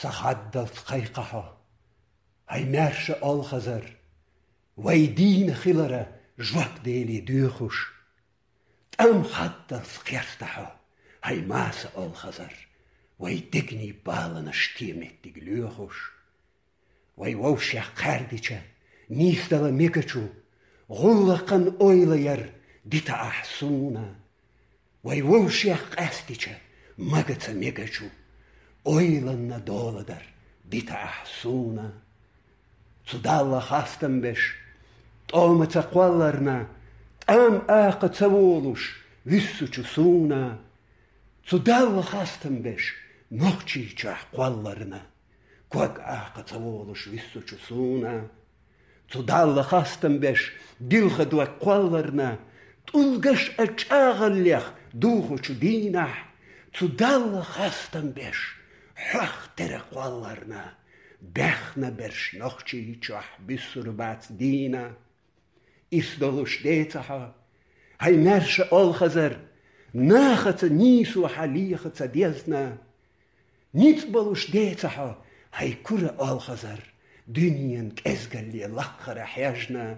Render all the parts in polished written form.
سخدل قيقها هاي مرش الخزر ويدين خلرة جوك ديلي دوخوش تم خدل قيرتها هاي ماس الخزر ويدقني بالنا شتيمت دقلوخوش ويوشي قرديشة نيستل ميكتشو غلقن اويلير ديتا احسونا ويوشي قاستيشة مغتا ميكتشو اويلن دولدر ديتا احسونا تدالا خاستن بش طومتا قوالرنا تام آقا تسوولوش ويسوچو سونا تدالا خاستن بش نوخشي چاح قوالرنا كوك آقا تسوولوش ويسوچو سونا تدالا خاستن بش ديلخ دوك قوالرنا تلقش اچاغليخ دوخوچو دينح تدالا خاستن بش حق تر قوالرنا بخنا برش نوخشي چاح بسربات دينا إسدلوش ديتها هاي مرش الخزر ناخت نيسو حليخت ديزنا نيتبلوش ديتها هاي كرة الخزر دنيا كأزقل لي لقر حيجنا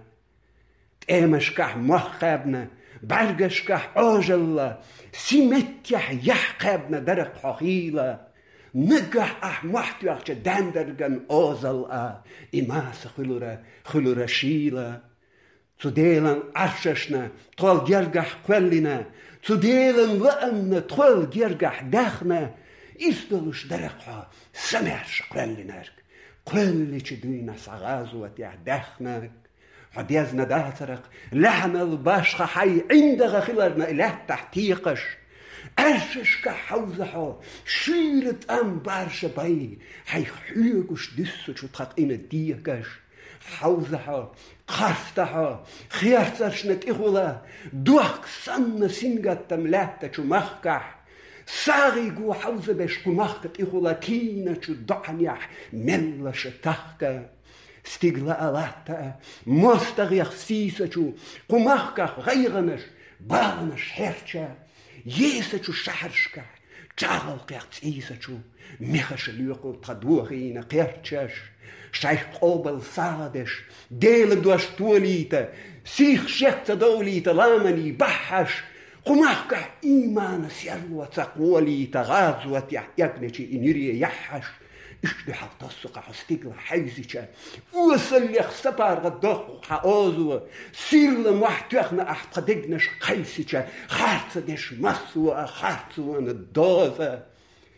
تأمشكح محقبنا برقشكح آجلا سيمتيح يحقبنا درق حقيلة نقح محتوح دندرگن آزل إماس خلورة شيلة تديلن عرششنا طول جرقح قولنا تديلن لأمنا طول جرقح داخنا إسدلوش درقها سمعش قولناك قولي چدوينا سغازوة داخناك حديزنا داترق لحن الباشخ حي عندغ خلرنا إله تحتيقش أرششك حوزها شيرت أم بارش باي حي حيوغش دسو چو تقين الديقش حوزها قرفتها خيارتشنك إخولا دوك سن سنغت تملاتا چو مخكح ساغي جو حوزة بش كو مخكت إخولا تينا چو دعنيح ملش تحكا استقلاء لاتا مستغيخ سيسا چو كو مخكح غيغنش بالنش حرچا يسا چو شحرشكا چاغل قيق تسيسا چو مخش ليقو تدوغينا قيرچش شايخ قوبل سادش ديل دوش توليتا سيخ شكت دوليتا لامني بحش قمحكا إيمان سيروا تقوليتا غازوة يقنشي إنيري يحش اشتحل تصقع استقل حيزيشا وصليخ سبار غدوخ حاوزو سيرلم وحتوخنا احتقدقنش قيسيشا خارتدش مسوى خارتوان الدوزة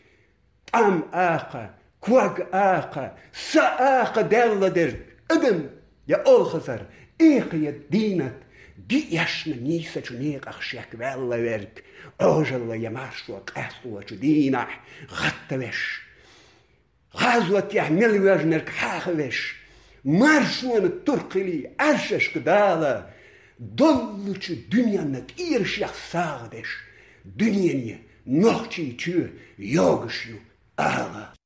ام آقا كوغ آقا سا آقا دالة در ادم يا الخزر ايقيا دينت دي يشنا نيسا چونيق اخشيك والله ورك اوجل يمارشو قاسو چدينح غتوش غازوة يحمل وجنك حاخوش مارشوان الترقلي عرشش كدالة دلوش دنيا نكير شيخ ساغدش دنيا نوخشي چو يوغشيو آلا